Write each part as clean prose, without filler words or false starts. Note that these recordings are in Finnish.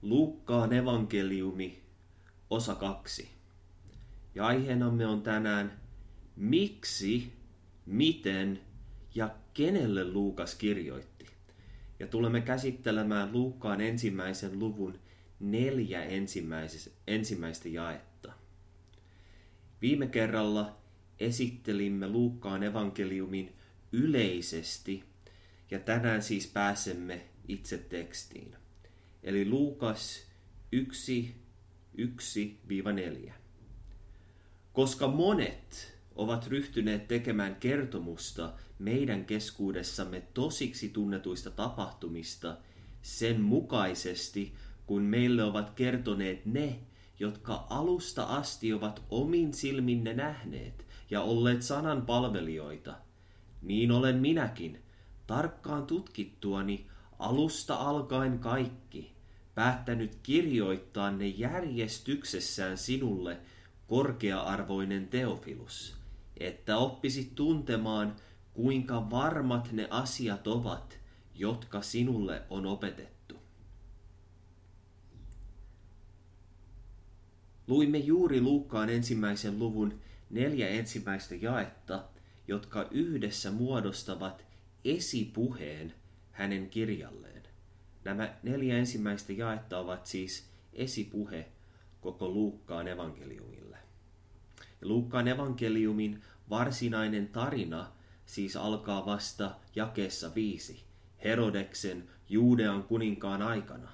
Luukkaan evankeliumi, osa 2. Ja aiheenamme on tänään, miksi, miten ja kenelle Luukas kirjoitti. Ja tulemme käsittelemään Luukkaan ensimmäisen luvun 4 ensimmäistä jaetta. Viime kerralla esittelimme Luukkaan evankeliumin yleisesti, ja tänään siis pääsemme itse tekstiin. Eli Luukas 1:1-4. Koska monet ovat ryhtyneet tekemään kertomusta meidän keskuudessamme tosiksi tunnetuista tapahtumista sen mukaisesti, kun meille ovat kertoneet ne, jotka alusta asti ovat omin silminne nähneet ja olleet sanan palvelijoita, niin olen minäkin, tarkkaan tutkittuani alusta alkaen kaikki, päättänyt kirjoittaa ne järjestyksessään sinulle, korkea-arvoinen Teofilus, että oppisit tuntemaan, kuinka varmat ne asiat ovat, jotka sinulle on opetettu. Luimme juuri Luukkaan ensimmäisen luvun 4 ensimmäistä jaetta, jotka yhdessä muodostavat esipuheen hänen kirjalleen. Nämä 4 ensimmäistä jaetta ovat siis esipuhe koko Luukkaan evankeliumille. Ja Luukkaan evankeliumin varsinainen tarina siis alkaa vasta jakeessa 5, Herodeksen Juudean kuninkaan aikana.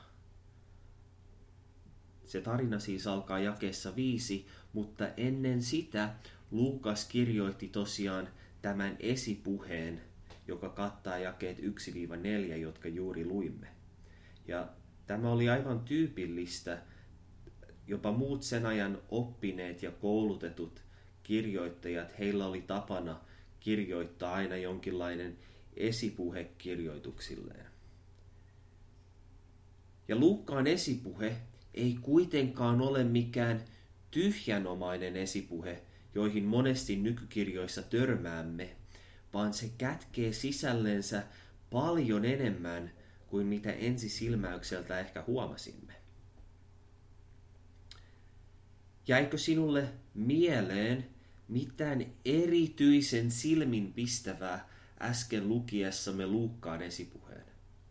Se tarina siis alkaa jakeessa 5, mutta ennen sitä Luukas kirjoitti tosiaan tämän esipuheen, joka kattaa jakeet 1-4, jotka juuri luimme. Ja tämä oli aivan tyypillistä. Jopa muut sen ajan oppineet ja koulutetut kirjoittajat, heillä oli tapana kirjoittaa aina jonkinlainen esipuhe kirjoituksilleen. Ja Luukkaan esipuhe ei kuitenkaan ole mikään tyhjänomainen esipuhe, joihin monesti nykykirjoissa törmäämme, vaan se kätkee sisällensä paljon enemmän kuin mitä ensisilmäykseltä ehkä huomasimme. Jäikö sinulle mieleen mitään erityisen silminpistävää äsken lukiessamme Luukkaan esipuheen?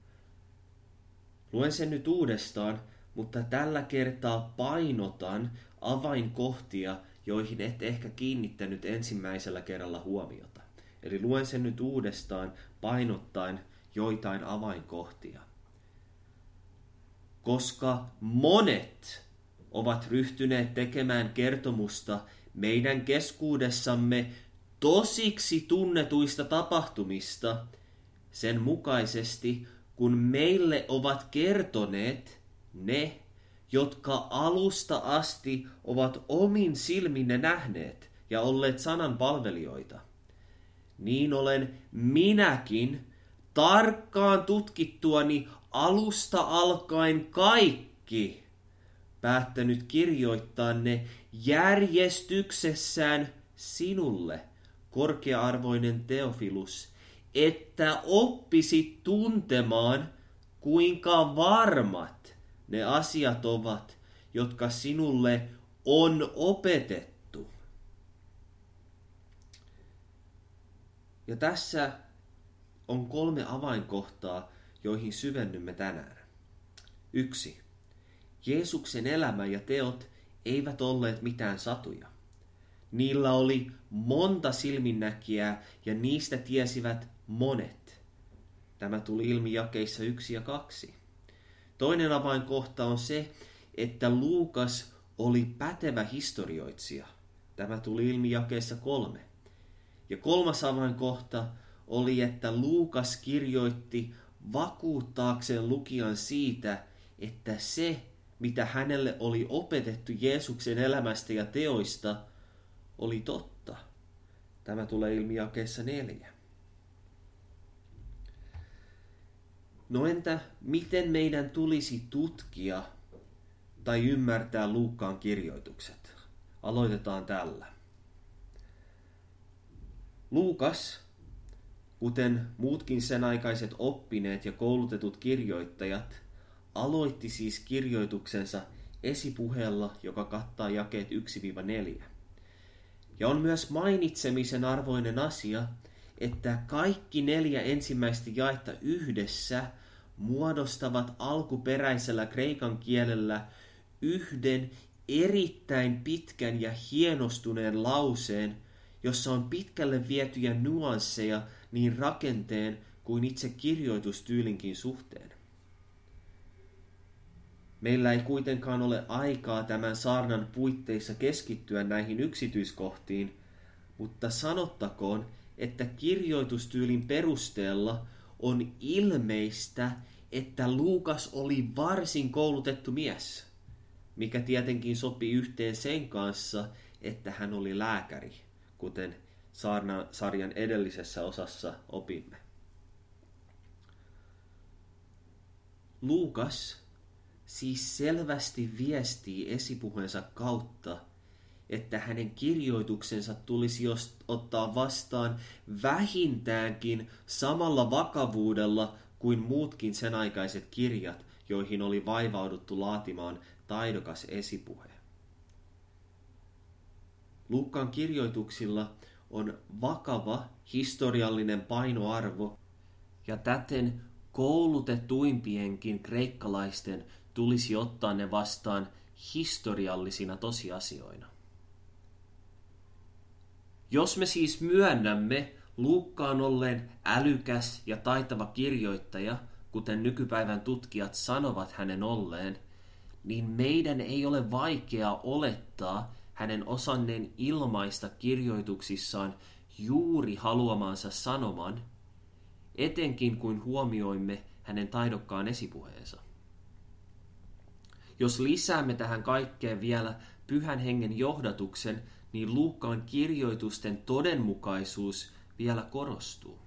Luen sen nyt uudestaan, mutta tällä kertaa painotan avainkohtia, joihin et ehkä kiinnittänyt ensimmäisellä kerralla huomiota. Eli luen sen nyt uudestaan painottaen joitain avainkohtia. Koska monet ovat ryhtyneet tekemään kertomusta meidän keskuudessamme tosiksi tunnetuista tapahtumista sen mukaisesti, kun meille ovat kertoneet ne, jotka alusta asti ovat omin silminne nähneet ja olleet sanan palvelijoita. Niin olen minäkin tarkkaan tutkittuani alusta alkaen kaikki päättänyt kirjoittaa ne järjestyksessään sinulle, korkea-arvoinen Teofilus, että oppisit tuntemaan, kuinka varmat ne asiat ovat, jotka sinulle on opetettu. Ja tässä on 3 avainkohtaa, joihin syvennymme tänään. 1. Jeesuksen elämä ja teot eivät olleet mitään satuja. Niillä oli monta silminnäkijää ja niistä tiesivät monet. Tämä tuli ilmi jakeissa 1 ja 2. Toinen avainkohta on se, että Luukas oli pätevä historioitsija. Tämä tuli ilmi jakeessa 3. Ja 3. avainkohta oli, että Luukas kirjoitti vakuuttaakseen lukijan siitä, että se, mitä hänelle oli opetettu Jeesuksen elämästä ja teoista, oli totta. Tämä tulee ilmi jakeessa 4. No entä miten meidän tulisi tutkia tai ymmärtää Luukkaan kirjoitukset? Aloitetaan tällä. Luukas, kuten muutkin sen aikaiset oppineet ja koulutetut kirjoittajat, aloitti siis kirjoituksensa esipuheella, joka kattaa jakeet 1-4. Ja on myös mainitsemisen arvoinen asia, että kaikki 4 ensimmäistä jaetta yhdessä muodostavat alkuperäisellä kreikan kielellä yhden erittäin pitkän ja hienostuneen lauseen, jossa on pitkälle vietyjä nuansseja niin rakenteen kuin itse kirjoitustyylinkin suhteen. Meillä ei kuitenkaan ole aikaa tämän saarnan puitteissa keskittyä näihin yksityiskohtiin, mutta sanottakoon, että kirjoitustyylin perusteella on ilmeistä, että Luukas oli varsin koulutettu mies, mikä tietenkin sopii yhteen sen kanssa, että hän oli lääkäri, kuten sarjan edellisessä osassa opimme. Luukas siis selvästi viestii esipuheensa kautta, että hänen kirjoituksensa tulisi ottaa vastaan vähintäänkin samalla vakavuudella kuin muutkin sen aikaiset kirjat, joihin oli vaivauduttu laatimaan taidokas esipuhe. Luukkaan kirjoituksilla on vakava historiallinen painoarvo, ja täten koulutetuimpienkin kreikkalaisten tulisi ottaa ne vastaan historiallisina tosiasioina. Jos me siis myönnämme Luukkaan olleen älykäs ja taitava kirjoittaja, kuten nykypäivän tutkijat sanovat hänen olleen, niin meidän ei ole vaikeaa olettaa hänen osanneen ilmaista kirjoituksissaan juuri haluamansa sanoman, etenkin kun huomioimme hänen taidokkaan esipuheensa. Jos lisäämme tähän kaikkeen vielä Pyhän Hengen johdatuksen, niin Luukkaan kirjoitusten todenmukaisuus vielä korostuu.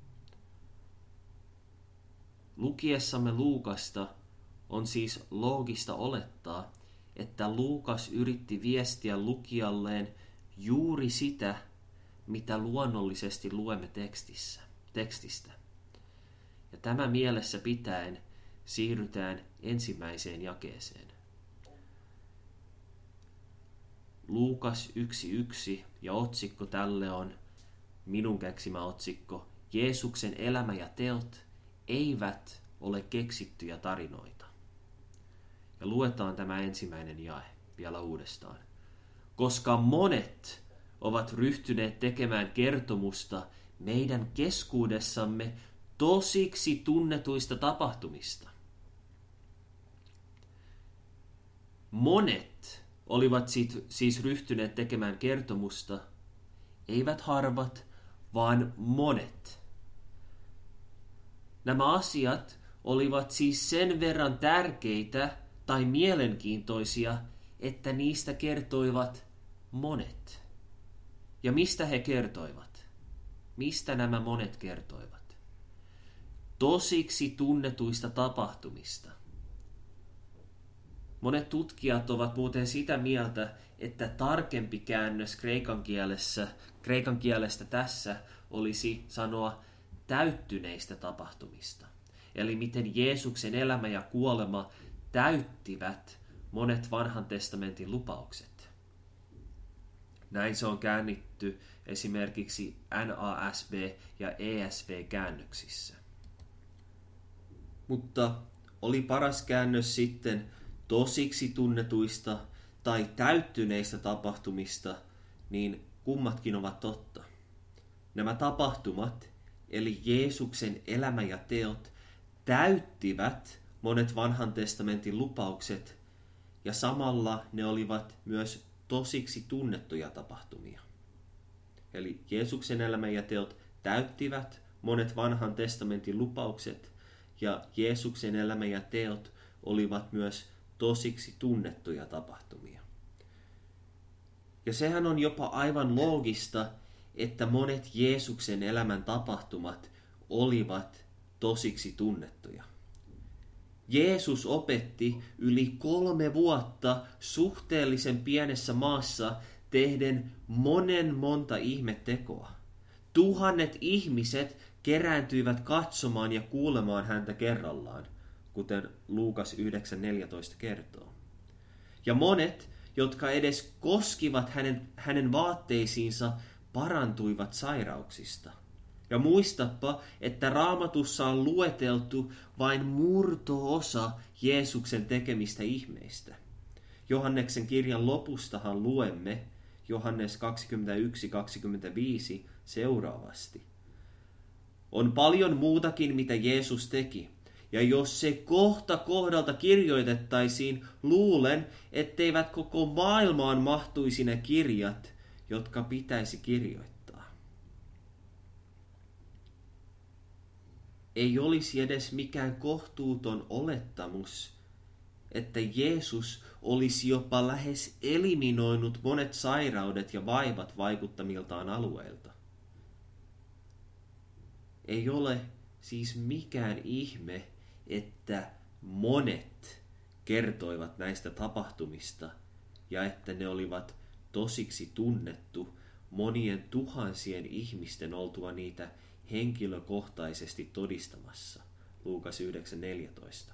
Lukiessamme Luukasta on siis loogista olettaa, että Luukas yritti viestiä lukijalleen juuri sitä, mitä luonnollisesti luemme tekstistä. Ja tämä mielessä pitäen siirrytään ensimmäiseen jakeeseen. Luukas 1.1 ja otsikko tälle on minun keksimä otsikko: Jeesuksen elämä ja teot eivät ole keksittyjä tarinoita. Ja luetaan tämä ensimmäinen jae vielä uudestaan. Koska monet ovat ryhtyneet tekemään kertomusta meidän keskuudessamme tosiksi tunnetuista tapahtumista. Monet olivat siis ryhtyneet tekemään kertomusta, eivät harvat, vaan monet. Nämä asiat olivat siis sen verran tärkeitä tai mielenkiintoisia, että niistä kertoivat monet. Ja mistä he kertoivat? Mistä nämä monet kertoivat? Tosiksi tunnetuista tapahtumista. Monet tutkijat ovat muuten sitä mieltä, että tarkempi käännös kreikan kielestä tässä olisi sanoa täyttyneistä tapahtumista. Eli miten Jeesuksen elämä ja kuolema täyttivät monet vanhan testamentin lupaukset. Näin se on käännetty esimerkiksi NASB- ja ESV-käännöksissä. Mutta oli paras käännös sitten tosiksi tunnetuista tai täyttyneistä tapahtumista, niin kummatkin ovat totta. Nämä tapahtumat, eli Jeesuksen elämä ja teot, täyttivät monet vanhan testamentin lupaukset, ja samalla ne olivat myös tosiksi tunnettuja tapahtumia. Eli Jeesuksen elämä ja teot täyttivät monet vanhan testamentin lupaukset, ja Jeesuksen elämä ja teot olivat myös tosiksi tunnettuja tapahtumia. Ja sehän on jopa aivan loogista, että monet Jeesuksen elämän tapahtumat olivat tosiksi tunnettuja. Jeesus opetti yli 3 vuotta suhteellisen pienessä maassa tehden monta ihmetekoa. 1000 ihmiset kerääntyivät katsomaan ja kuulemaan häntä kerrallaan. kuten Luukas 9.14 kertoo. Ja monet, jotka edes koskivat hänen vaatteisiinsa, parantuivat sairauksista. Ja muistapa, että Raamatussa on lueteltu vain murto-osa Jeesuksen tekemistä ihmeistä. Johanneksen kirjan lopustahan luemme, Johannes 21.25, seuraavasti. On paljon muutakin, mitä Jeesus teki. Ja jos se kohta kohdalta kirjoitettaisiin, luulen, etteivät koko maailmaan mahtuisi ne kirjat, jotka pitäisi kirjoittaa. Ei olisi edes mikään kohtuuton olettamus, että Jeesus olisi jopa lähes eliminoinut monet sairaudet ja vaivat vaikuttamiltaan alueilta. Ei ole siis mikään ihme, että monet kertoivat näistä tapahtumista ja että ne olivat tosiksi tunnettu monien tuhansien ihmisten oltua niitä henkilökohtaisesti todistamassa. Luukas 9.14.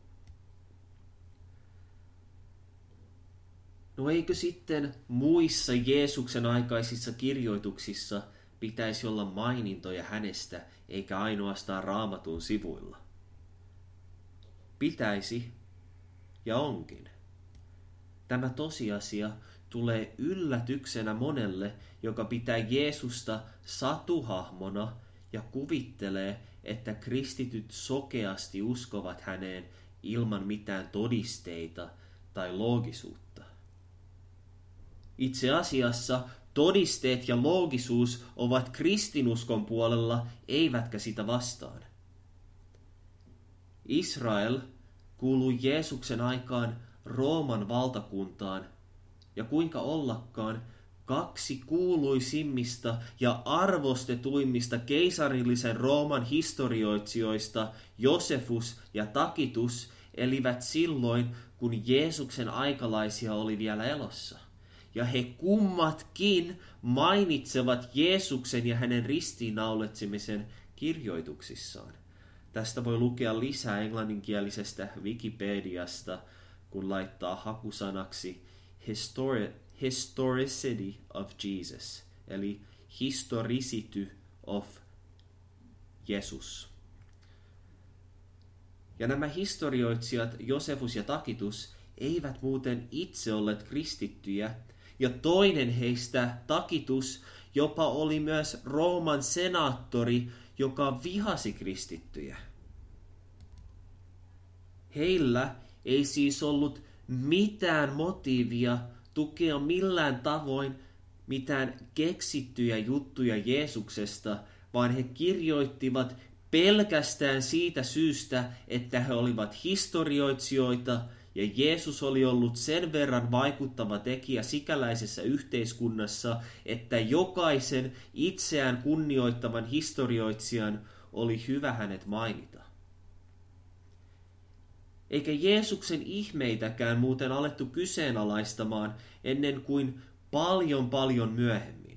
No eikö sitten muissa Jeesuksen aikaisissa kirjoituksissa pitäisi olla mainintoja hänestä, eikä ainoastaan Raamatun sivuilla? Pitäisi, ja onkin. Tämä tosiasia tulee yllätyksenä monelle, joka pitää Jeesusta satuhahmona ja kuvittelee, että kristityt sokeasti uskovat häneen ilman mitään todisteita tai loogisuutta. Itse asiassa todisteet ja loogisuus ovat kristinuskon puolella, eivätkä sitä vastaan. Israel kuului Jeesuksen aikaan Rooman valtakuntaan, ja kuinka ollakaan, kaksi kuuluisimmista ja arvostetuimmista keisarillisen Rooman historioitsijoista, Josefus ja Tacitus, elivät silloin, kun Jeesuksen aikalaisia oli vielä elossa. Ja he kummatkin mainitsevat Jeesuksen ja hänen ristiinnauletsemisen kirjoituksissaan. Tästä voi lukea lisää englanninkielisestä Wikipediasta, kun laittaa hakusanaksi historicity of Jesus, eli historicity of Jesus. Ja nämä historioitsijat Josefus ja Tacitus eivät muuten itse olleet kristittyjä, ja toinen heistä, Tacitus, jopa oli myös Rooman senaattori, joka vihasi kristittyjä. Heillä ei siis ollut mitään motiivia tukea millään tavoin mitään keksittyjä juttuja Jeesuksesta, vaan he kirjoittivat pelkästään siitä syystä, että he olivat historioitsijoita ja Jeesus oli ollut sen verran vaikuttava tekijä sikäläisessä yhteiskunnassa, että jokaisen itseään kunnioittavan historioitsijan oli hyvä hänet mainita. Eikä Jeesuksen ihmeitäkään muuten alettu kyseenalaistamaan ennen kuin paljon myöhemmin.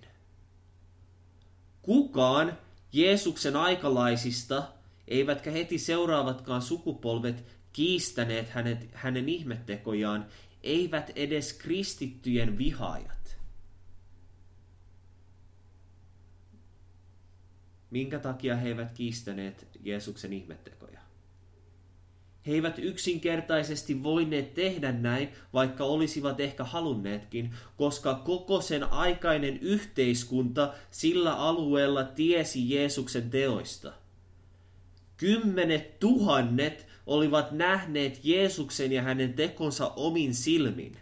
Kukaan Jeesuksen aikalaisista, eivätkä heti seuraavatkaan sukupolvet kiistäneet hänen ihmettekojaan, eivät edes kristittyjen vihaajat. Minkä takia he eivät kiistäneet Jeesuksen ihmettekoja? He eivät yksinkertaisesti voineet tehdä näin, vaikka olisivat ehkä halunneetkin, koska koko sen aikainen yhteiskunta sillä alueella tiesi Jeesuksen teoista. 10 000 olivat nähneet Jeesuksen ja hänen tekonsa omin silmin.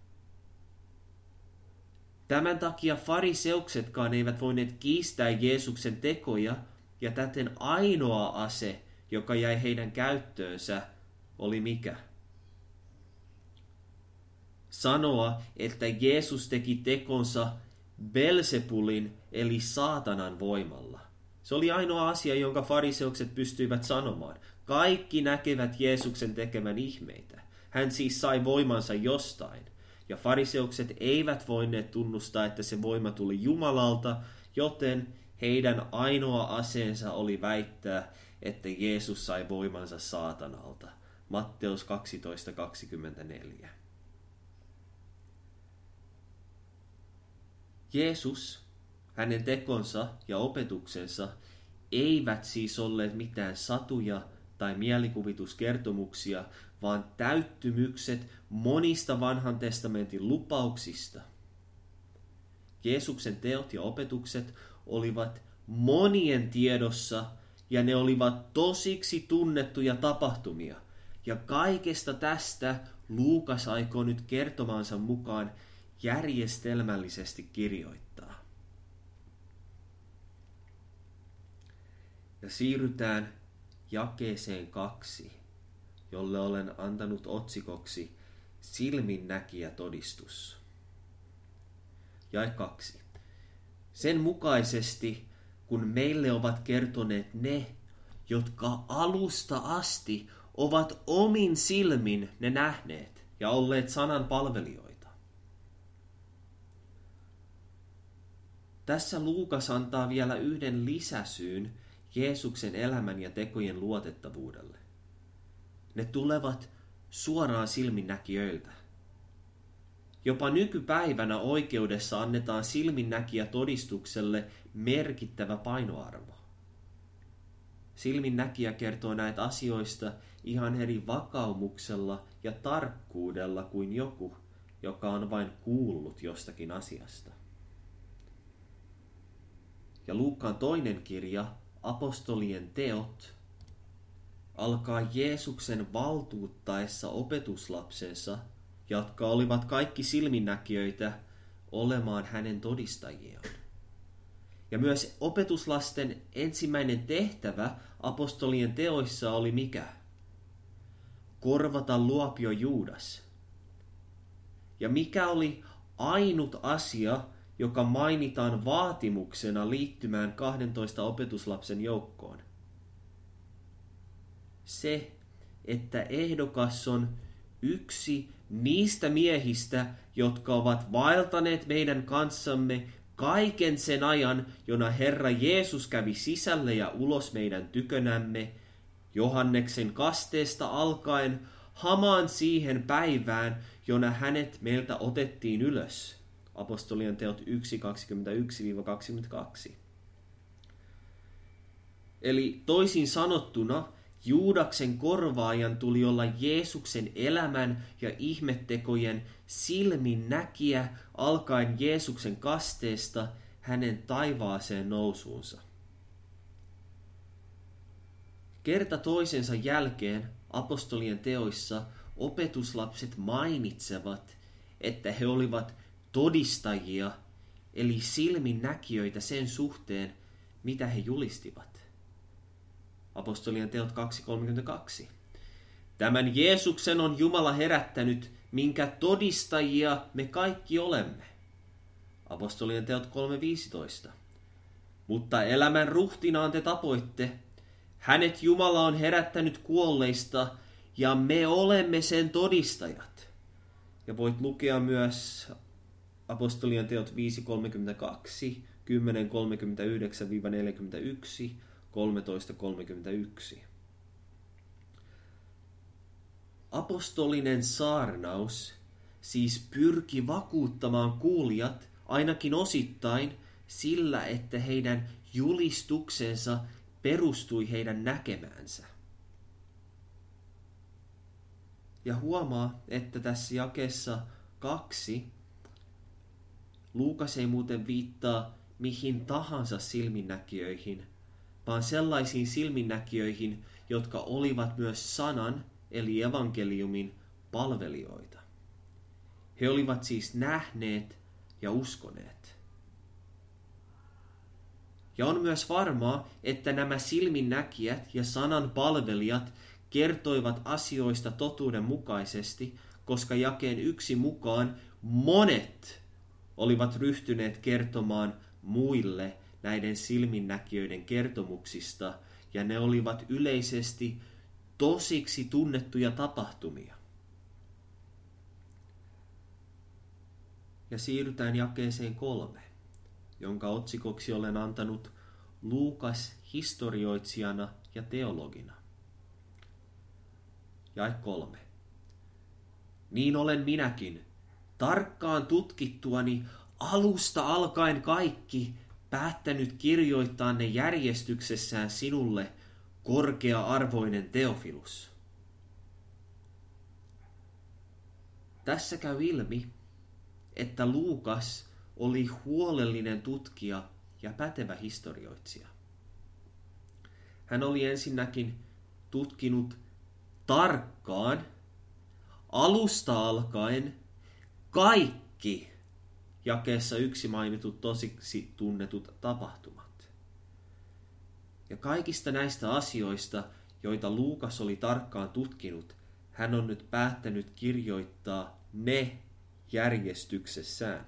Tämän takia fariseuksetkaan eivät voineet kiistää Jeesuksen tekoja, ja täten ainoa ase, joka jäi heidän käyttöönsä, oli mikä? Sanoa, että Jeesus teki tekonsa Belzebulin eli saatanan voimalla. Se oli ainoa asia, jonka fariseukset pystyivät sanomaan. Kaikki näkevät Jeesuksen tekemän ihmeitä. Hän siis sai voimansa jostain. Ja fariseukset eivät voineet tunnustaa, että se voima tuli Jumalalta, joten heidän ainoa aseensa oli väittää, että Jeesus sai voimansa saatanalta. Matteus 12:24. Jeesus, hänen tekonsa ja opetuksensa eivät siis olleet mitään satuja tai mielikuvituskertomuksia, vaan täyttymykset monista vanhan testamentin lupauksista. Jeesuksen teot ja opetukset olivat monien tiedossa ja ne olivat tosiksi tunnettuja tapahtumia. Ja kaikesta tästä Luukas aikoo nyt kertomansa mukaan järjestelmällisesti kirjoittaa. Ja siirrytään jakeeseen 2, jolle olen antanut otsikoksi silminnäkijätodistus. Jae 2. Sen mukaisesti, kun meille ovat kertoneet ne, jotka alusta asti ovat omin silmin ne nähneet ja olleet sanan palvelijoita. Tässä Luukas antaa vielä yhden lisäsyyn Jeesuksen elämän ja tekojen luotettavuudelle. Ne tulevat suoraan silminnäkijöiltä. Jopa nykypäivänä oikeudessa annetaan silminnäkijätodistukselle merkittävä painoarvo. Silminnäkijä kertoo näitä asioista ihan eri vakaumuksella ja tarkkuudella kuin joku, joka on vain kuullut jostakin asiasta. Ja Luukkaan toinen kirja, Apostolien teot, alkaa Jeesuksen valtuuttaessa opetuslapsensa, jotka olivat kaikki silminnäkijöitä, olemaan hänen todistajiaan. Ja myös opetuslasten ensimmäinen tehtävä apostolien teoissa oli mikä? Korvata luopio Juudas. Ja mikä oli ainut asia, joka mainitaan vaatimuksena liittymään 12 opetuslapsen joukkoon? Se, että ehdokas on yksi niistä miehistä, jotka ovat vaeltaneet meidän kanssamme kaiken sen ajan, jona Herra Jeesus kävi sisälle ja ulos meidän tykönämme, Johanneksen kasteesta alkaen hamaan siihen päivään, jona hänet meiltä otettiin ylös. Apostolien teot 1:21-22. Eli toisin sanottuna, Juudaksen korvaajan tuli olla Jeesuksen elämän ja ihmettekojen silminnäkijä alkaen Jeesuksen kasteesta hänen taivaaseen nousuunsa. Kerta toisensa jälkeen apostolien teoissa opetuslapset mainitsevat, että he olivat todistajia, eli silminnäkijöitä sen suhteen, mitä he julistivat. Apostolien teot 2:32. Tämän Jeesuksen on Jumala herättänyt, minkä todistajia me kaikki olemme. Apostolien teot 3:15. Mutta elämän ruhtinaan te tapoitte. Hänet Jumala on herättänyt kuolleista, ja me olemme sen todistajat. Ja voit lukea myös Apostolien teot 5:32, 10:39-41, 13:31. Apostolinen saarnaus siis pyrki vakuuttamaan kuulijat ainakin osittain sillä, että heidän julistuksensa perustui heidän näkemäänsä. Ja huomaa, että tässä jakeessa 2 Luukas ei muuten viittaa mihin tahansa silminnäkijöihin, vaan sellaisiin silminnäkijöihin, jotka olivat myös sanan, eli evankeliumin, palvelijoita. He olivat siis nähneet ja uskoneet. Ja on myös varmaa, että nämä silminnäkijät ja sanan palvelijat kertoivat asioista totuuden mukaisesti, koska jakeen 1 mukaan monet olivat ryhtyneet kertomaan muille näiden silminnäkijöiden kertomuksista, ja ne olivat yleisesti tosiksi tunnettuja tapahtumia. Ja siirrytään jakeeseen 3, jonka otsikoksi olen antanut Luukas historioitsijana ja teologina. jae 3. Niin olen minäkin, tarkkaan tutkittuani alusta alkaen kaikki, päättänyt kirjoittaa ne järjestyksessään sinulle, korkea-arvoinen Teofilus. Tässä käy ilmi, että Luukas oli huolellinen tutkija ja pätevä historioitsija. Hän oli ensinnäkin tutkinut tarkkaan, alusta alkaen, kaikki jakeessa 1 mainitut tosiksi tunnetut tapahtumat. Ja kaikista näistä asioista, joita Luukas oli tarkkaan tutkinut, hän on nyt päättänyt kirjoittaa ne järjestyksessään.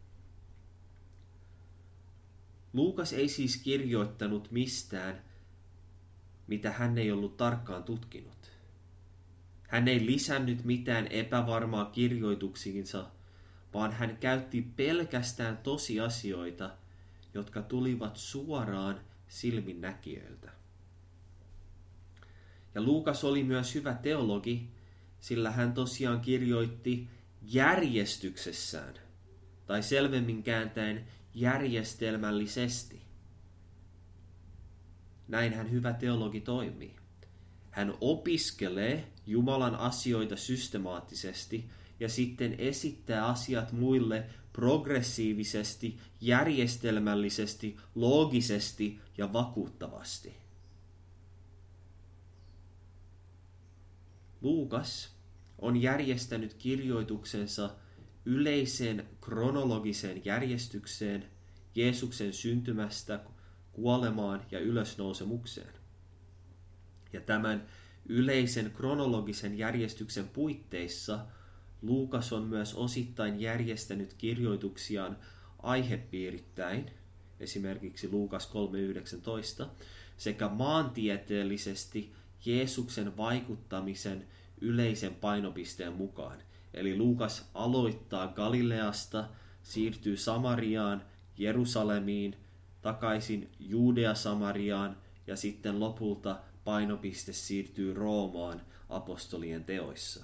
Luukas ei siis kirjoittanut mistään, mitä hän ei ollut tarkkaan tutkinut. Hän ei lisännyt mitään epävarmaa kirjoituksiinsa, vaan hän käytti pelkästään tosiasioita, jotka tulivat suoraan silminnäkijöiltä. Ja Luukas oli myös hyvä teologi, sillä hän tosiaan kirjoitti järjestyksessään, tai selvemmin kääntäen järjestelmällisesti. Näin hän hyvä teologi toimii. Hän opiskelee Jumalan asioita systemaattisesti ja sitten esittää asiat muille progressiivisesti, järjestelmällisesti, loogisesti ja vakuuttavasti. Luukas on järjestänyt kirjoituksensa yleiseen kronologiseen järjestykseen Jeesuksen syntymästä kuolemaan ja ylösnousemukseen. Ja tämän yleisen kronologisen järjestyksen puitteissa Luukas on myös osittain järjestänyt kirjoituksiaan aihepiirittäin, esimerkiksi Luukas 3.19, sekä maantieteellisesti Jeesuksen vaikuttamisen yleisen painopisteen mukaan. Eli Luukas aloittaa Galileasta, siirtyy Samariaan, Jerusalemiin, takaisin Judea-Samariaan ja sitten lopulta painopiste siirtyy Roomaan apostolien teoissa.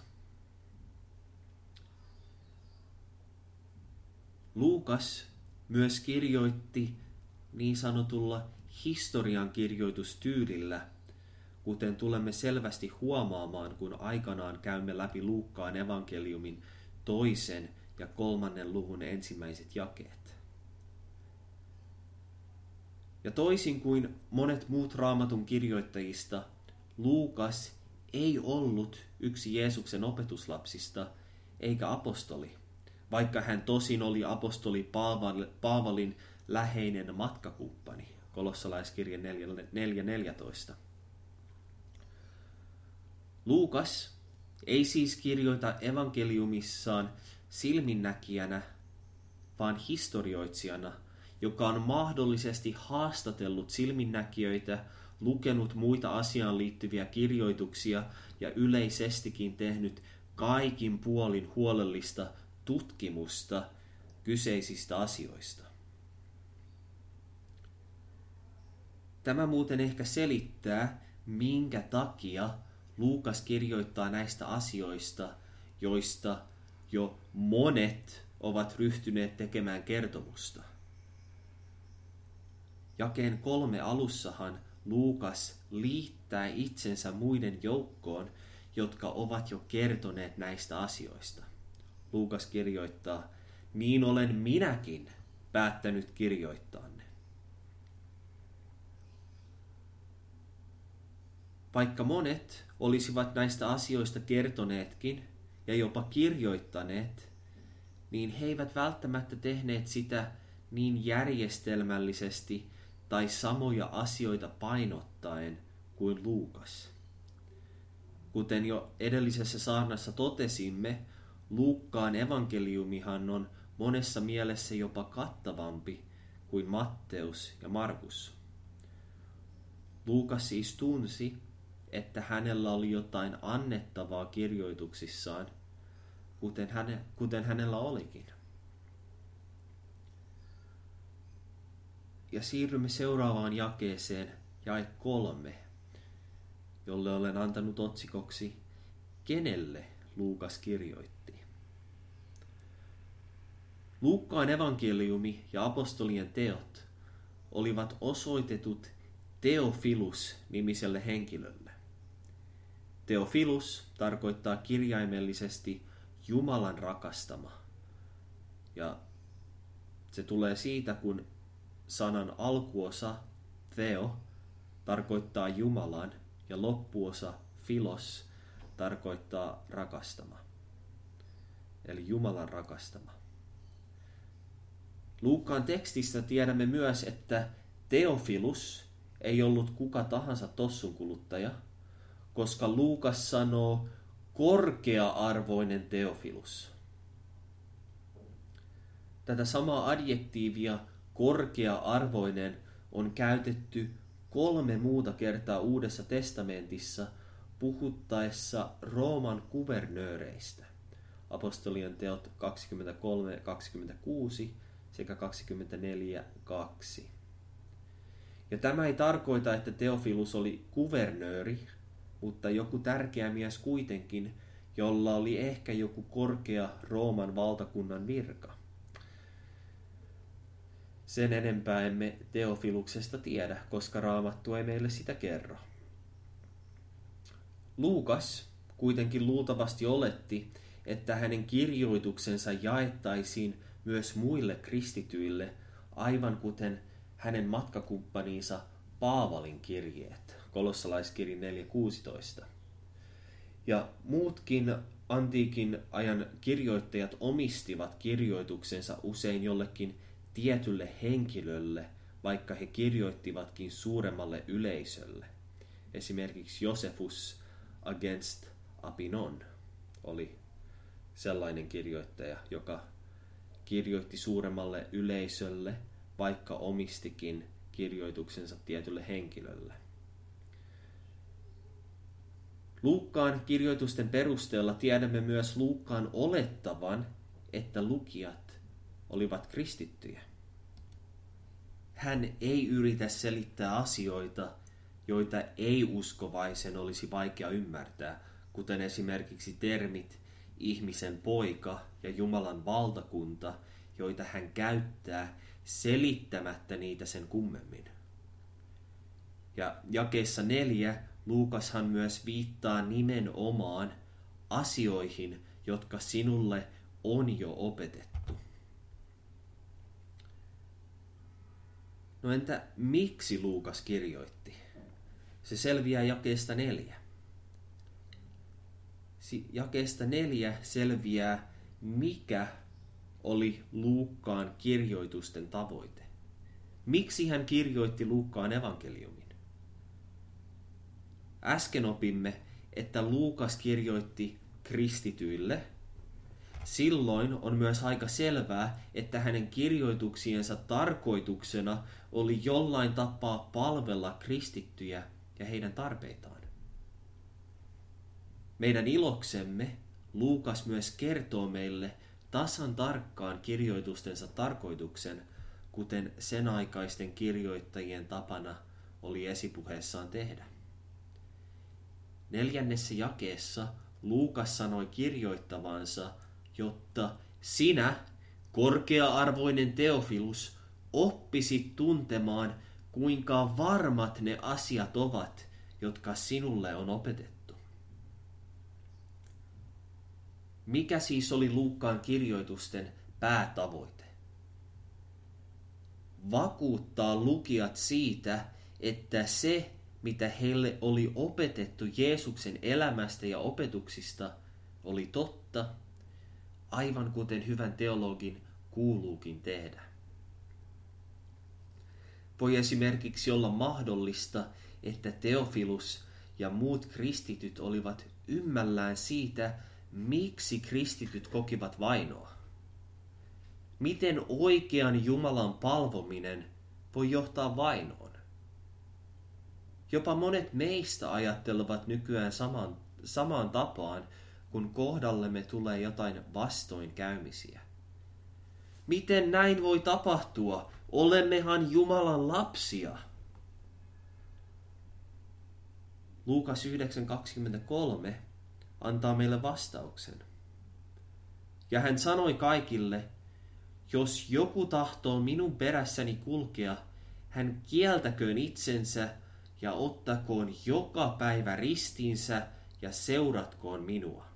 Luukas myös kirjoitti niin sanotulla historiankirjoitustyylillä, kuten tulemme selvästi huomaamaan, kun aikanaan käymme läpi Luukkaan evankeliumin 2. ja 3. luvun ensimmäiset jakeet. Ja toisin kuin monet muut Raamatun kirjoittajista, Luukas ei ollut yksi Jeesuksen opetuslapsista eikä apostoli, vaikka hän tosin oli apostoli Paavalin läheinen matkakumppani, Kolossalaiskirje 4.14. Luukas ei siis kirjoita evankeliumissaan silminnäkijänä, vaan historioitsijana, joka on mahdollisesti haastatellut silminnäkijöitä, lukenut muita asiaan liittyviä kirjoituksia ja yleisestikin tehnyt kaikin puolin huolellista tutkimusta kyseisistä asioista. Tämä muuten ehkä selittää, minkä takia Luukas kirjoittaa näistä asioista, joista jo monet ovat ryhtyneet tekemään kertomusta. Jakeen 3 alussahan Luukas liittää itsensä muiden joukkoon, jotka ovat jo kertoneet näistä asioista. Luukas kirjoittaa, niin olen minäkin päättänyt kirjoittaa ne. Vaikka monet olisivat näistä asioista kertoneetkin ja jopa kirjoittaneet, niin he eivät välttämättä tehneet sitä niin järjestelmällisesti tai samoja asioita painottaen kuin Luukas. Kuten jo edellisessä saarnassa totesimme, Luukkaan evankeliumihan on monessa mielessä jopa kattavampi kuin Matteus ja Markus. Luukas siis tunsi, että hänellä oli jotain annettavaa kirjoituksissaan, kuten hänellä olikin. Ja siirrymme seuraavaan jakeeseen, jae 3, jolle olen antanut otsikoksi kenelle Luukas kirjoitti. Luukkaan evankeliumi ja apostolien teot olivat osoitetut Theophilus-nimiselle henkilölle. Theophilus tarkoittaa kirjaimellisesti Jumalan rakastama. Ja se tulee siitä, kun sanan alkuosa Theo tarkoittaa Jumalan ja loppuosa Philos tarkoittaa rakastama. Eli Jumalan rakastama. Luukkaan tekstistä tiedämme myös, että Theophilus ei ollut kuka tahansa tossunkuluttaja, koska Luukas sanoo korkea-arvoinen Theophilus. Tätä samaa adjektiivia korkea-arvoinen on käytetty 3 muuta kertaa Uudessa testamentissa puhuttaessa Rooman kuvernööreistä. Apostolien teot 23-26 sekä 24-2. Ja tämä ei tarkoita, että Theophilus oli kuvernööri, mutta joku tärkeä mies kuitenkin, jolla oli ehkä joku korkea Rooman valtakunnan virka. Sen enempää emme Theophiluksesta tiedä, koska Raamattu ei meille sitä kerro. Luukas kuitenkin luultavasti oletti, että hänen kirjoituksensa jaettaisiin myös muille kristityille, aivan kuten hänen matkakumppaninsa Paavalin kirjeet, kolossalaiskirje 4.16. Ja muutkin antiikin ajan kirjoittajat omistivat kirjoituksensa usein jollekin tietylle henkilölle, vaikka he kirjoittivatkin suuremmalle yleisölle. Esimerkiksi Josephus against Apinon oli sellainen kirjoittaja, joka kirjoitti suuremmalle yleisölle, vaikka omistikin kirjoituksensa tietylle henkilölle. Luukkaan kirjoitusten perusteella tiedämme myös Luukkaan olettavan, että lukijat olivat kristittyjä. Hän ei yritä selittää asioita, joita ei-uskovaisen olisi vaikea ymmärtää, kuten esimerkiksi termit ihmisen poika ja Jumalan valtakunta, joita hän käyttää selittämättä niitä sen kummemmin. Ja jakeessa 4 Luukashan myös viittaa nimenomaan asioihin, jotka sinulle on jo opetettu. No entä miksi Luukas kirjoitti? Se selviää jakeesta 4. Jakeesta 4 selviää, mikä oli Luukkaan kirjoitusten tavoite. Miksi hän kirjoitti Luukkaan evankeliumin? Äsken opimme, että Luukas kirjoitti kristityille. Silloin on myös aika selvää, että hänen kirjoituksiensa tarkoituksena oli jollain tapaa palvella kristittyjä ja heidän tarpeitaan. Meidän iloksemme Luukas myös kertoo meille tasan tarkkaan kirjoitustensa tarkoituksen, kuten sen aikaisten kirjoittajien tapana oli esipuheessaan tehdä. 4. jakeessa Luukas sanoi kirjoittavansa, jotta sinä, korkea-arvoinen Theophilus, oppisit tuntemaan, kuinka varmat ne asiat ovat, jotka sinulle on opetettu. Mikä siis oli Luukkaan kirjoitusten päätavoite? Vakuuttaa lukijat siitä, että se, mitä heille oli opetettu Jeesuksen elämästä ja opetuksista, oli totta, aivan kuten hyvän teologin kuuluukin tehdä. Voi esimerkiksi olla mahdollista, että Theophilus ja muut kristityt olivat ymmällään siitä, miksi kristityt kokivat vainoa. Miten oikean Jumalan palvominen voi johtaa vainoon? Jopa monet meistä ajattelevat nykyään samaan tapaan, kun kohdallemme tulee jotain vastoinkäymisiä. Miten näin voi tapahtua? Olemmehan Jumalan lapsia. Luukas 9.23 antaa meille vastauksen. Ja hän sanoi kaikille, jos joku tahtoo minun perässäni kulkea, hän kieltäköön itsensä ja ottakoon joka päivä ristiinsä ja seuratkoon minua.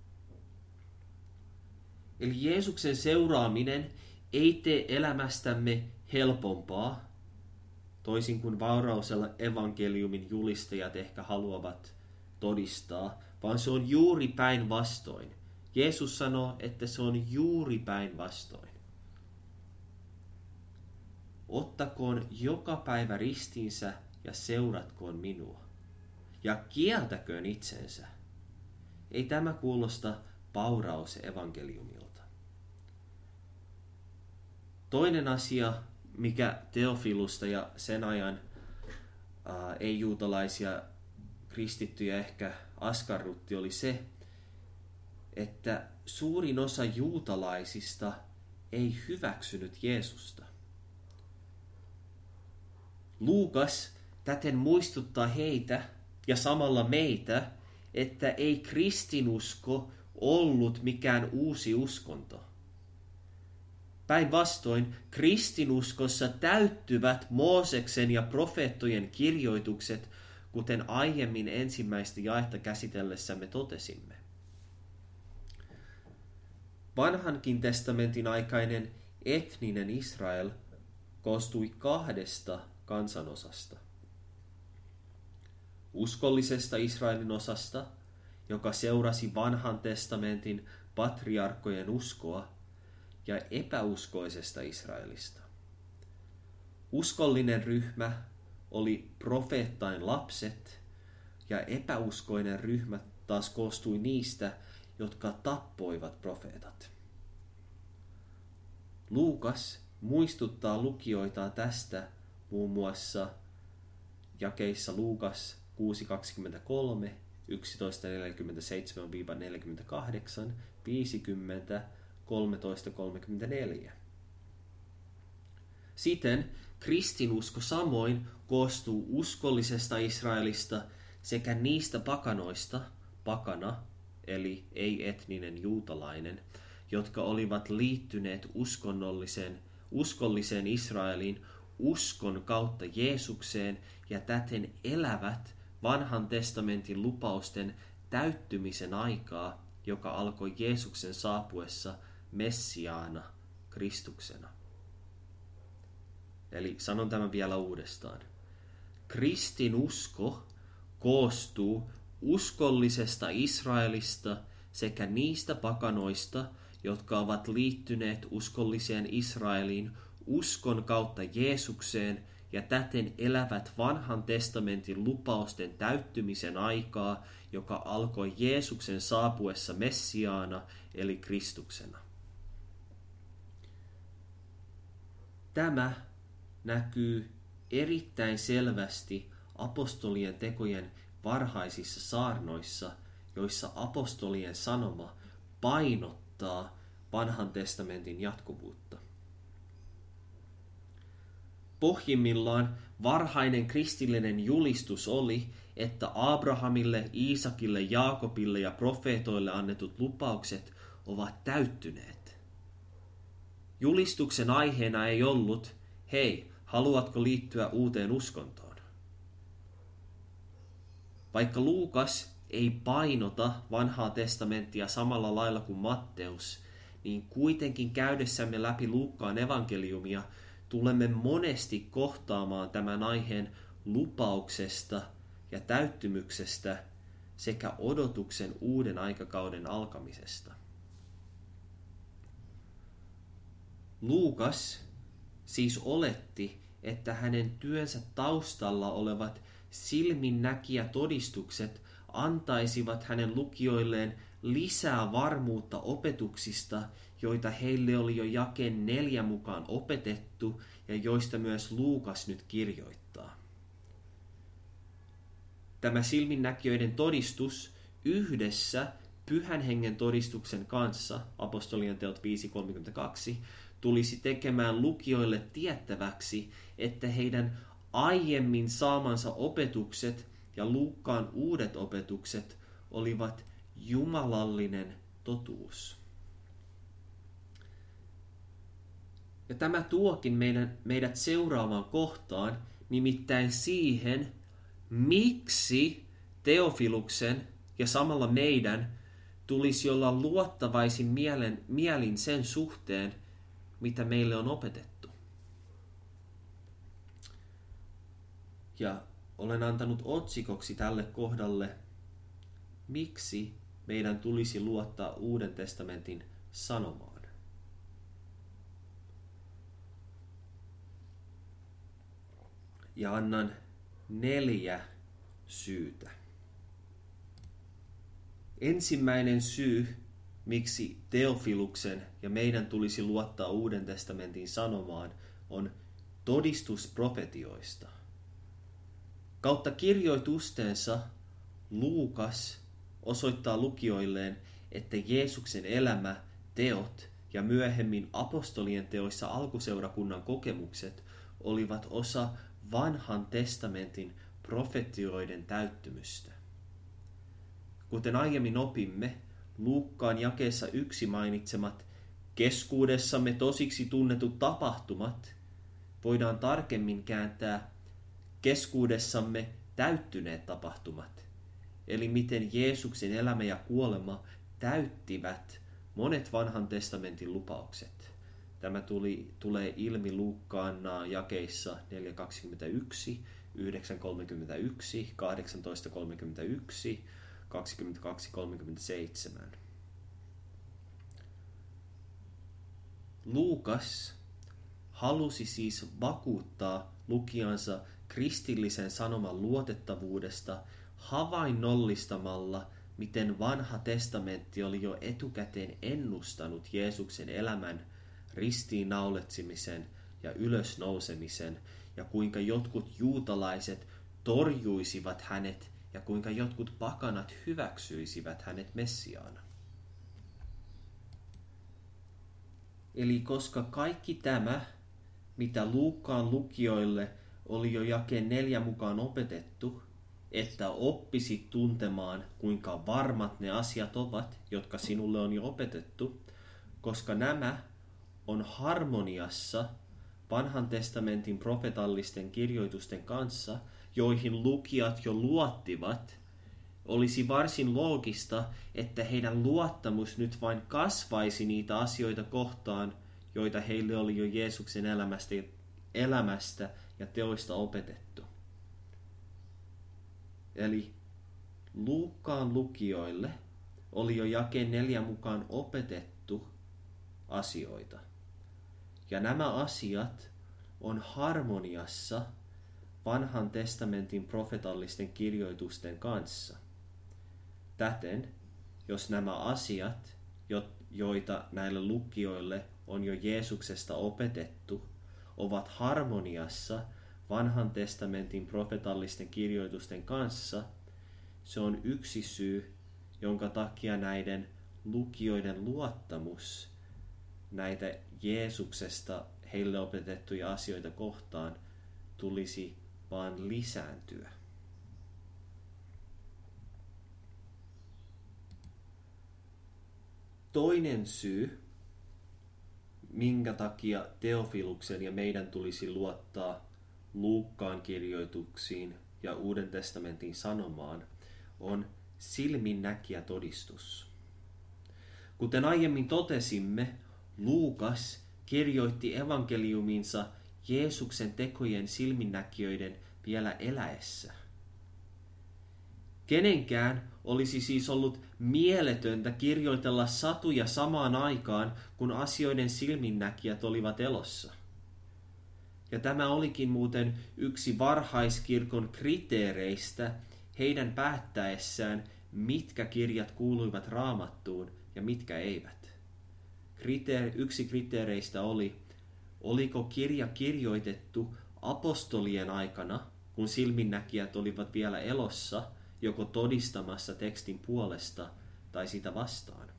Eli Jeesuksen seuraaminen ei tee elämästämme helpompaa, toisin kuin vaurausella evankeliumin julistajat ehkä haluavat todistaa, vaan se on juuri päinvastoin. Jeesus sanoo, että se on juuri päinvastoin. Ottakoon joka päivä ristiinsä ja seuratkoon minua. Ja kieltäköön itsensä. Ei tämä kuulosta vaurausevankeliumilta. Toinen asia, mikä Teofilusta ja sen ajan ei-juutalaisia kristittyjä ehkä askarrutti, oli se, että suurin osa juutalaisista ei hyväksynyt Jeesusta. Luukas täten muistuttaa heitä ja samalla meitä, että ei kristinusko ollut mikään uusi uskonto. Päinvastoin kristinuskossa täyttyvät Mooseksen ja profeettojen kirjoitukset, kuten aiemmin ensimmäistä jaetta käsitellessämme totesimme. Vanhankin testamentin aikainen etninen Israel koostui 2 kansanosasta. Uskollisesta Israelin osasta, joka seurasi vanhan testamentin patriarkkojen uskoa, ja epäuskoisesta Israelista. Uskollinen ryhmä oli profeettain lapset, ja epäuskoinen ryhmä taas koostui niistä, jotka tappoivat profeetat. Luukas muistuttaa lukijoita tästä muun muassa jakeissa Luukas 6:23, 11:47-48, 50, 13:34. Siten kristinusko samoin koostuu uskollisesta Israelista sekä niistä pakanoista, pakana eli ei-etninen juutalainen, jotka olivat liittyneet uskolliseen Israeliin uskon kautta Jeesukseen ja täten elävät vanhan testamentin lupausten täyttymisen aikaa, joka alkoi Jeesuksen saapuessa Messiaana, Kristuksena. Eli sanon tämän vielä uudestaan. Kristinusko koostuu uskollisesta Israelista sekä niistä pakanoista, jotka ovat liittyneet uskolliseen Israeliin uskon kautta Jeesukseen ja täten elävät vanhan testamentin lupausten täyttymisen aikaa, joka alkoi Jeesuksen saapuessa Messiaana eli Kristuksena. Tämä näkyy erittäin selvästi apostolien tekojen varhaisissa saarnoissa, joissa apostolien sanoma painottaa vanhan testamentin jatkuvuutta. Pohjimmillaan varhainen kristillinen julistus oli, että Abrahamille, Iisakille, Jaakobille ja profeetoille annetut lupaukset ovat täyttyneet. Julistuksen aiheena ei ollut, hei, haluatko liittyä uuteen uskontoon? Vaikka Luukas ei painota vanhaa testamenttia samalla lailla kuin Matteus, niin kuitenkin käydessämme läpi Luukkaan evankeliumia tulemme monesti kohtaamaan tämän aiheen lupauksesta ja täyttymyksestä sekä odotuksen uuden aikakauden alkamisesta. Luukas siis oletti, että hänen työnsä taustalla olevat silminnäkijätodistukset antaisivat hänen lukijoilleen lisää varmuutta opetuksista, joita heille oli jo jakeen 4 mukaan opetettu ja joista myös Luukas nyt kirjoittaa. Tämä silminnäkijöiden todistus yhdessä Pyhän Hengen todistuksen kanssa, apostolien teot 5.32, tulisi tekemään lukijoille tiettäväksi, että heidän aiemmin saamansa opetukset ja Luukkaan uudet opetukset olivat jumalallinen totuus. Ja tämä tuokin meidät seuraavaan kohtaan, nimittäin siihen, miksi Teofiluksen ja samalla meidän tulisi olla luottavaisin mielin sen suhteen, mitä meille on opetettu. Ja olen antanut otsikoksi tälle kohdalle, miksi meidän tulisi luottaa Uuden testamentin sanomaan. Ja annan 4 syytä. Ensimmäinen syy, miksi Teofiluksen ja meidän tulisi luottaa Uuden testamentin sanomaan, on todistus profetioista. Kautta kirjoitustensa Luukas osoittaa lukijoilleen, että Jeesuksen elämä, teot ja myöhemmin apostolien teoissa alkuseurakunnan kokemukset olivat osa vanhan testamentin profetioiden täyttymystä. Kuten aiemmin opimme, Luukkaan jakeessa 1 mainitsemat keskuudessamme tosiksi tunnetut tapahtumat voidaan tarkemmin kääntää keskuudessamme täyttyneet tapahtumat, eli miten Jeesuksen elämä ja kuolema täyttivät monet vanhan testamentin lupaukset. Tämä tulee ilmi Luukkaan jakeissa 4.21, 9.31, 18.31, 22.37. Luukas halusi siis vakuuttaa lukijansa kristillisen sanoman luotettavuudesta havainnollistamalla, miten vanha testamentti oli jo etukäteen ennustanut Jeesuksen elämän, ristiinnauletsimisen ja ylösnousemisen, ja kuinka jotkut juutalaiset torjuisivat hänet ja kuinka jotkut pakanat hyväksyisivät hänet Messiaana. Eli koska kaikki tämä, mitä Luukkaan lukijoille oli jo jakeen 4 mukaan opetettu, että oppisit tuntemaan, kuinka varmat ne asiat ovat, jotka sinulle on jo opetettu, koska nämä on harmoniassa vanhan testamentin profetallisten kirjoitusten kanssa, joihin lukijat jo luottivat, olisi varsin loogista, että heidän luottamus nyt vain kasvaisi niitä asioita kohtaan, joita heille oli jo Jeesuksen elämästä ja teoista opetettu. Eli Luukkaan lukijoille oli jo jakeen 4 mukaan opetettu asioita. Ja nämä asiat on harmoniassa vanhan testamentin profetallisten kirjoitusten kanssa. Täten, jos nämä asiat, joita näille lukijoille on jo Jeesuksesta opetettu, ovat harmoniassa vanhan testamentin profetallisten kirjoitusten kanssa, se on yksi syy, jonka takia näiden lukijoiden luottamus näitä Jeesuksesta heille opetettuja asioita kohtaan tulisi vaan lisääntyä. Toinen syy, minkä takia Teofiluksen ja meidän tulisi luottaa Luukkaan kirjoituksiin ja Uuden testamentin sanomaan, on silminnäkijä todistus. Kuten aiemmin totesimme, Luukas kirjoitti evankeliuminsa Jeesuksen tekojen silminnäkijöiden vielä eläessä. Kenenkään olisi siis ollut mieletöntä kirjoitella satuja samaan aikaan, kun asioiden silminnäkijät olivat elossa. Ja tämä olikin muuten yksi varhaiskirkon kriteereistä heidän päättäessään, mitkä kirjat kuuluivat Raamattuun ja mitkä eivät. Yksi kriteereistä oli, oliko kirja kirjoitettu apostolien aikana, kun silminnäkijät olivat vielä elossa, joko todistamassa tekstin puolesta tai sitä vastaan.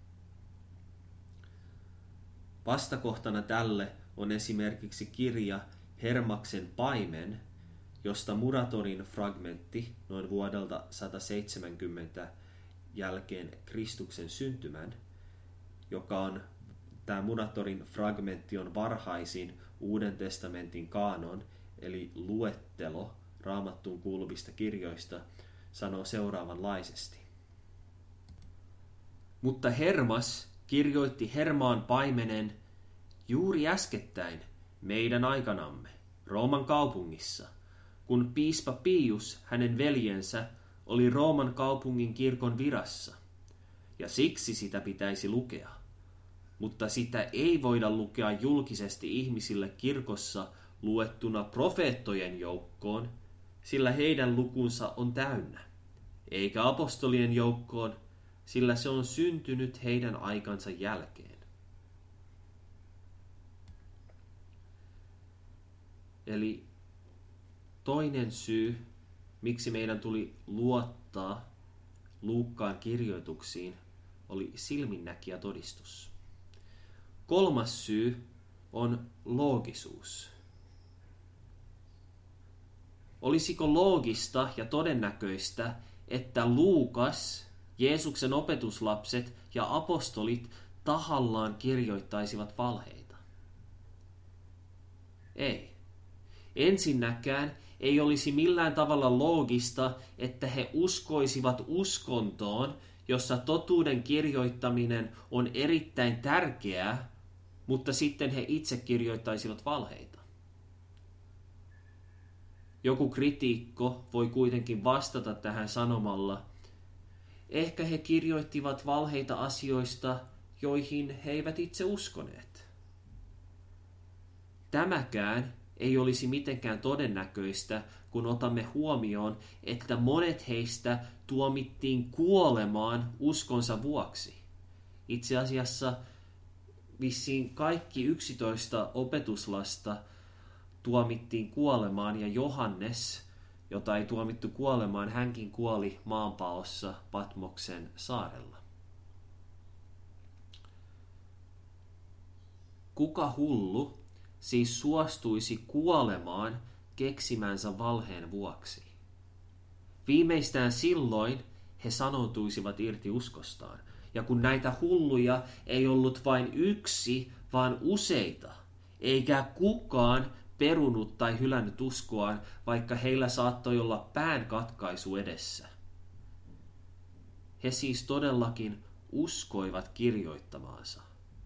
Vastakohtana tälle on esimerkiksi kirja Hermaksen paimen, josta Muratorin fragmentti noin vuodelta 170 jälkeen Kristuksen syntymän, joka on, tämä Munatorin fragmentti on varhaisin Uuden testamentin kaanon, eli luettelo Raamattuun kuuluvista kirjoista, sanoo seuraavanlaisesti. Mutta Hermas kirjoitti Hermaan paimenen juuri äskettäin meidän aikanamme Rooman kaupungissa, kun piispa Pius, hänen veljensä, oli Rooman kaupungin kirkon virassa, ja siksi sitä pitäisi lukea. Mutta sitä ei voida lukea julkisesti ihmisille kirkossa luettuna profeettojen joukkoon, sillä heidän lukunsa on täynnä, eikä apostolien joukkoon, sillä se on syntynyt heidän aikansa jälkeen. Eli toinen syy, miksi meidän tuli luottaa Luukkaan kirjoituksiin, oli silminnäkijätodistus. Kolmas syy on loogisuus. Olisiko loogista ja todennäköistä, että Luukas, Jeesuksen opetuslapset ja apostolit tahallaan kirjoittaisivat valheita? Ei. Ensinnäkään ei olisi millään tavalla loogista, että he uskoisivat uskontoon, jossa totuuden kirjoittaminen on erittäin tärkeää, mutta sitten he itse kirjoittaisivat valheita. Joku kritiikko voi kuitenkin vastata tähän sanomalla, ehkä he kirjoittivat valheita asioista, joihin he eivät itse uskoneet. Tämäkään ei olisi mitenkään todennäköistä, kun otamme huomioon, että monet heistä tuomittiin kuolemaan uskonsa vuoksi. Itse asiassa vissiin kaikki 11 opetuslasta tuomittiin kuolemaan, ja Johannes, jota ei tuomittu kuolemaan, hänkin kuoli maanpaossa Patmoksen saarella. Kuka hullu siis suostuisi kuolemaan keksimänsä valheen vuoksi? Viimeistään silloin he sanoutuisivat irti uskostaan. Ja kun näitä hulluja ei ollut vain yksi, vaan useita, eikä kukaan perunut tai hylännyt uskoaan, vaikka heillä saattoi olla päänkatkaisu edessä. He siis todellakin uskoivat kirjoittamaansa.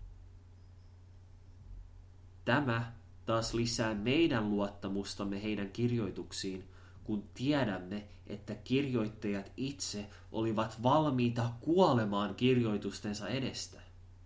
Tämä taas lisää meidän luottamustamme heidän kirjoituksiin, kun tiedämme, että kirjoittajat itse olivat valmiita kuolemaan kirjoitustensa edestä.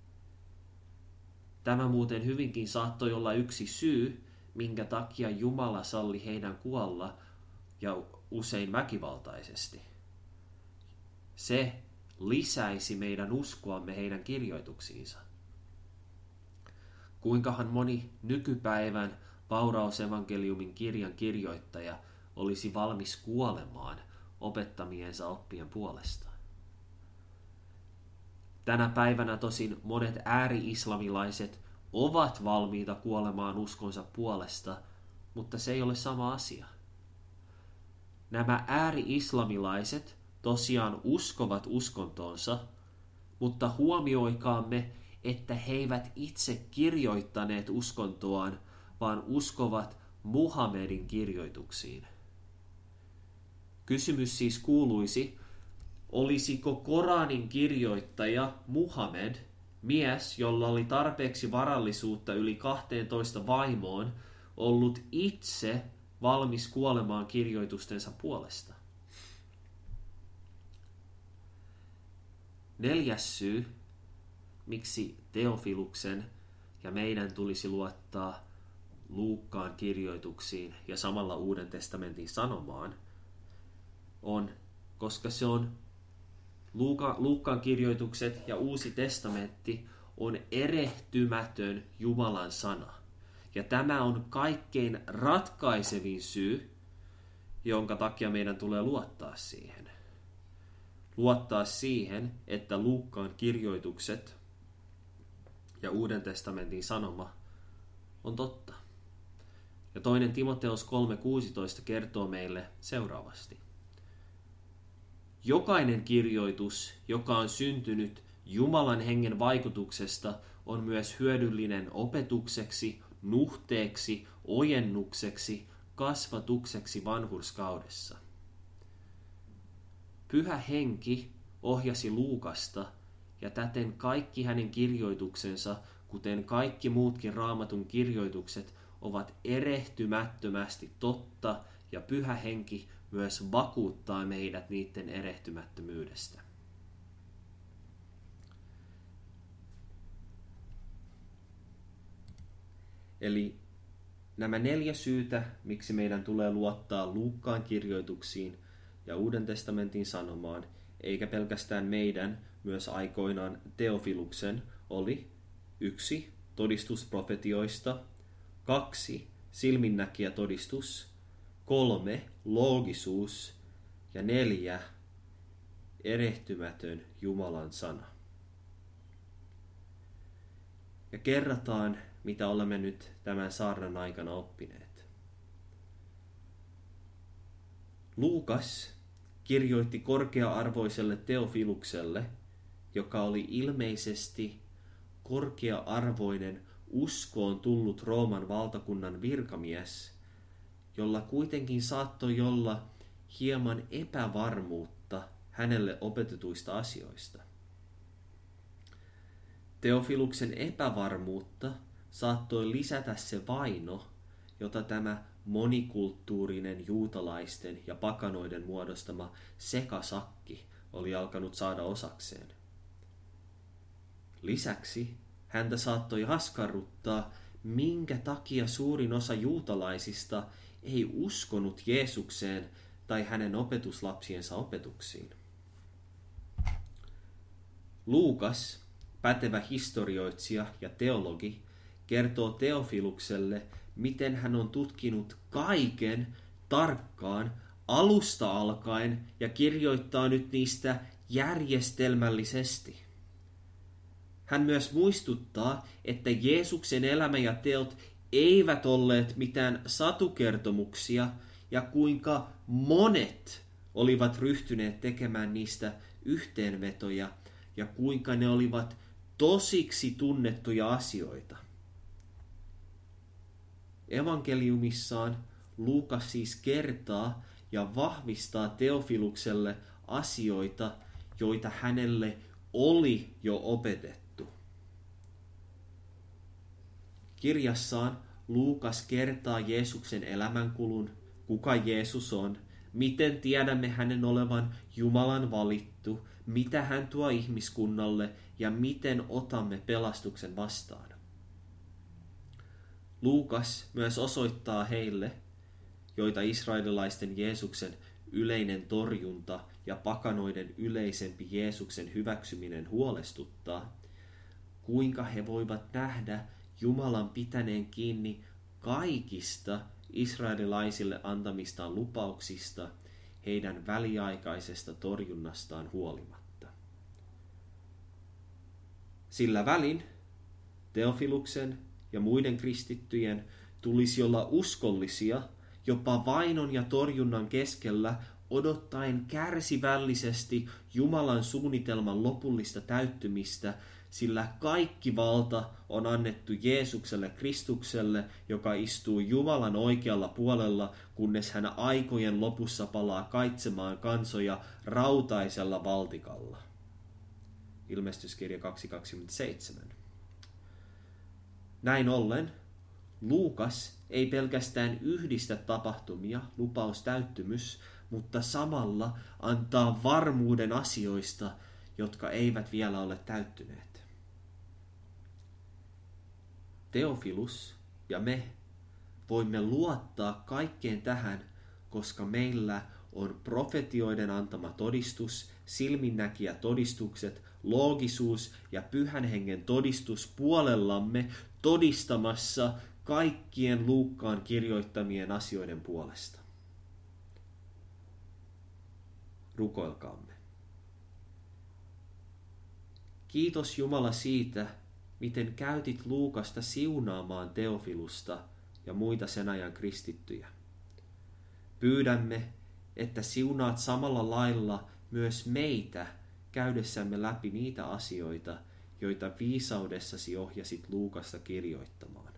Tämä muuten hyvinkin saattoi olla yksi syy, minkä takia Jumala salli heidän kuolla, ja usein väkivaltaisesti. Se lisäisi meidän uskoamme heidän kirjoituksiinsa. Kuinkahan moni nykypäivän vaurausevankeliumin kirjan kirjoittaja olisi valmis kuolemaan opettamiensa oppien puolesta? Tänä päivänä tosin monet ääri-islamilaiset ovat valmiita kuolemaan uskonsa puolesta, mutta se ei ole sama asia. Nämä ääri-islamilaiset tosiaan uskovat uskontoonsa, mutta huomioikaamme, että he eivät itse kirjoittaneet uskontoaan, vaan uskovat Muhammedin kirjoituksiin. Kysymys siis kuuluisi, olisiko Koranin kirjoittaja Muhammed, mies, jolla oli tarpeeksi varallisuutta yli 12 vaimoon, ollut itse valmis kuolemaan kirjoitustensa puolesta? Neljäs syy, miksi Teofiluksen ja meidän tulisi luottaa Luukkaan kirjoituksiin ja samalla Uuden testamentin sanomaan, on, koska se on Luukkaan kirjoitukset ja Uusi testamentti on erehtymätön Jumalan sana. Ja tämä on kaikkein ratkaisevin syy, jonka takia meidän tulee luottaa siihen. Luottaa siihen, että Luukkaan kirjoitukset ja Uuden testamentin sanoma on totta. Ja 2. Timoteos 3.16 kertoo meille seuraavasti. Jokainen kirjoitus, joka on syntynyt Jumalan hengen vaikutuksesta, on myös hyödyllinen opetukseksi, nuhteeksi, ojennukseksi, kasvatukseksi vanhurskaudessa. Pyhä henki ohjasi Luukasta, ja täten kaikki hänen kirjoituksensa, kuten kaikki muutkin Raamatun kirjoitukset, ovat erehtymättömästi totta, ja Pyhä henki myös vakuuttaa meidät niiden erehtymättömyydestä. Eli nämä 4 syytä, miksi meidän tulee luottaa Luukkaan kirjoituksiin ja Uuden testamentin sanomaan, eikä pelkästään meidän, myös aikoinaan Teofiluksen, oli 1. Todistus profetioista, 2. Silminnäkijä todistus, 3. Loogisuus ja 4. Erehtymätön Jumalan sana. Ja kerrataan, mitä olemme nyt tämän saarnan aikana oppineet. Luukas kirjoitti korkea-arvoiselle Teofilukselle, joka oli ilmeisesti korkea-arvoinen uskoon tullut Rooman valtakunnan virkamies, jolla kuitenkin saattoi olla hieman epävarmuutta hänelle opetetuista asioista. Teofiluksen epävarmuutta saattoi lisätä se vaino, jota tämä monikulttuurinen juutalaisten ja pakanoiden muodostama sekasakki oli alkanut saada osakseen. Lisäksi häntä saattoi askarruttaa, minkä takia suurin osa juutalaisista ei uskonut Jeesukseen tai hänen opetuslapsiensa opetuksiin. Luukas, pätevä historioitsija ja teologi, kertoo Teofilukselle, miten hän on tutkinut kaiken tarkkaan alusta alkaen ja kirjoittaa nyt niistä järjestelmällisesti. Hän myös muistuttaa, että Jeesuksen elämä ja teot eivät olleet mitään satukertomuksia ja kuinka monet olivat ryhtyneet tekemään niistä yhteenvetoja ja kuinka ne olivat tosiksi tunnettuja asioita. Evankeliumissaan Luukas siis kertaa ja vahvistaa Teofilukselle asioita, joita hänelle oli jo opetettu. Kirjassaan Luukas kertaa Jeesuksen elämänkulun, kuka Jeesus on, miten tiedämme hänen olevan Jumalan valittu, mitä hän tuo ihmiskunnalle ja miten otamme pelastuksen vastaan. Luukas myös osoittaa heille, joita israelilaisten Jeesuksen yleinen torjunta ja pakanoiden yleisempi Jeesuksen hyväksyminen huolestuttaa, kuinka he voivat nähdä Jumalan pitäneen kiinni kaikista israelilaisille antamistaan lupauksista heidän väliaikaisesta torjunnastaan huolimatta. Sillä välin Teofiluksen ja muiden kristittyjen tulisi olla uskollisia jopa vainon ja torjunnan keskellä, odottaen kärsivällisesti Jumalan suunnitelman lopullista täyttymistä, sillä kaikki valta on annettu Jeesukselle Kristukselle, joka istuu Jumalan oikealla puolella, kunnes hän aikojen lopussa palaa kaitsemaan kansoja rautaisella valtikalla. Ilmestyskirja 2.27. Näin ollen Luukas ei pelkästään yhdistä tapahtumia, lupaustäyttymys, mutta samalla antaa varmuuden asioista, jotka eivät vielä ole täyttyneet. Teofilus ja me voimme luottaa kaikkeen tähän, koska meillä on profetioiden antama todistus, silminnäkijä todistukset, loogisuus ja Pyhän Hengen todistus puolellamme todistamassa kaikkien Luukkaan kirjoittamien asioiden puolesta. Rukoilkaamme. Kiitos Jumala siitä, miten käytit Luukasta siunaamaan Teofilusta ja muita sen ajan kristittyjä. Pyydämme, että siunaat samalla lailla myös meitä käydessämme läpi niitä asioita, joita viisaudessasi ohjasit Luukasta kirjoittamaan.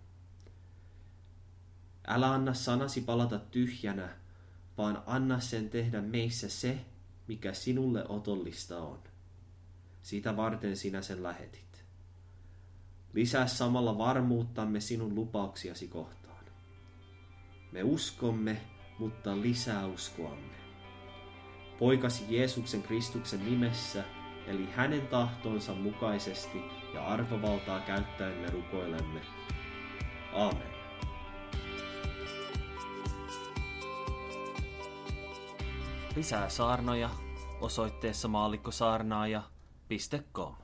Älä anna sanasi palata tyhjänä, vaan anna sen tehdä meissä se, mikä sinulle otollista on. Sitä varten sinä sen lähetit. Lisää samalla varmuuttamme sinun lupauksiasi kohtaan. Me uskomme, mutta lisää uskoamme. Poikasi Jeesuksen Kristuksen nimessä, eli hänen tahtonsa mukaisesti ja arvovaltaa käyttäen me rukoilemme. Aamen. Lisää saarnoja osoitteessa maallikkosaarnaaja.com